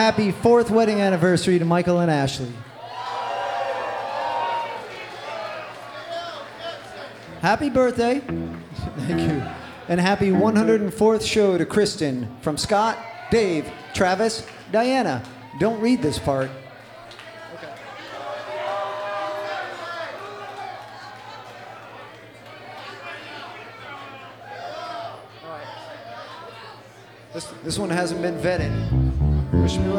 Happy 4th wedding anniversary to Michael and Ashley. Happy birthday. Thank you. And happy 104th show to Kristen from Scott, Dave, Travis, Diana. Don't read this part. Okay. All right. This one hasn't been vetted. Wish me luck.